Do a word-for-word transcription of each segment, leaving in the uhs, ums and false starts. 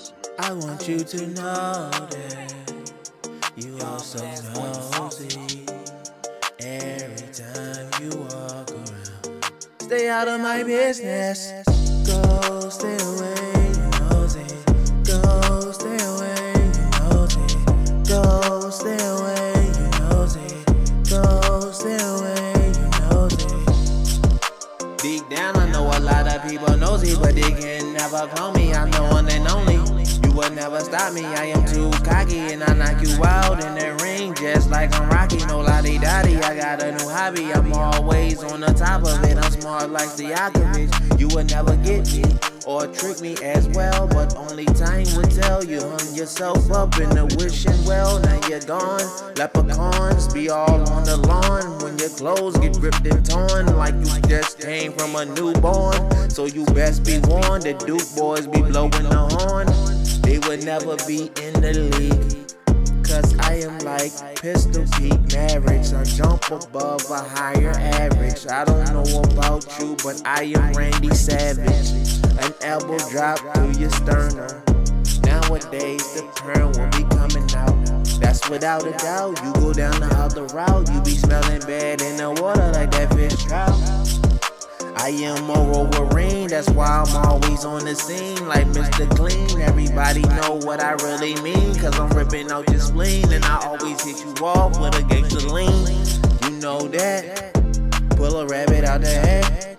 I want you to know that you are so nosy. Every time you walk around, stay out of my business. Go, stay away, you nosy. Go, stay away, you nosy. Go, stay away, you nosy. Go, stay away, you nosy. Deep down, I know a lot of people nosy, but they can never call me. I'm the one and only. You would never stop me. I am too cocky, and I knock you out in the ring just like I'm Rocky. No lottie-dottie, I got a new hobby. I'm always on the top of it. I'm smart like Stojakovic. You would never get me or trick me as well, but only time will tell. You hung yourself up in the wishing well. Now you're gone. Leprechauns be all on the lawn when your clothes get ripped and torn like you just came from a newborn. So you best be warned, the Duke boys be blowing the horn. They would never be in the league, cause I am like Pistol Pete Marriage. I jump above a higher average. I don't know about you, but I am Randy Savage. An elbow drop through your sternum. Nowadays the perm will be coming out. That's without a doubt. You go down the other route, you be smelling bad in the water like that fish trout. I am a Wolverine, that's why I'm always on the scene like Mister Clean. Everybody know what I really mean, cause I'm ripping out your spleen. And I always hit you off with a gangster lean. You know that. Pull a rabbit out the hat.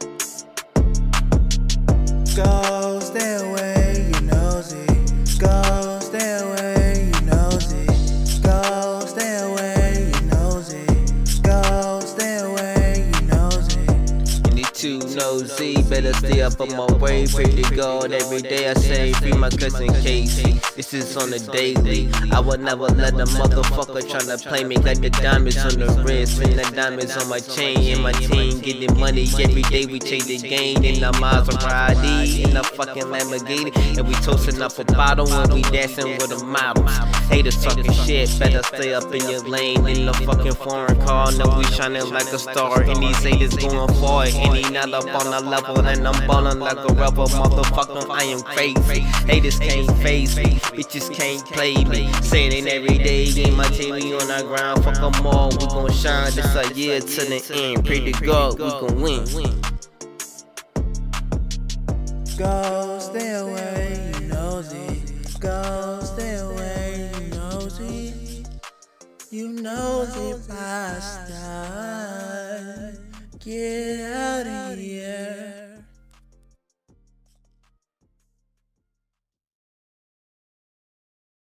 Go, stay away, you nosy. Go, stay away, you nosy. Go, stay away, you nosy. Go, stay away, you nosy. Too nosy, better stay up on my way. Pray to God every day I say, free my cousin Casey. This is on the daily. I would never let a motherfucker tryna play me. Got the diamonds on the wrist and the diamonds on my chain. And my team getting money every day. We take the game in the Maserati, in the fucking Lamborghini, and we toasting up a bottle when we dancing with the models. Haters talking shit, better stay up in your lane. In the fucking foreign car, know we shining like a star. And these haters going for it. And he not up on the level, and I'm ballin' like a rebel. Motherfucker, I am crazy. Haters can't face me, bitches can't play me. Saying every day, game my T V on the ground. Fuck them all, we gon' shine. This a year to the end. Pray to God, we gon' win. Go, stay away.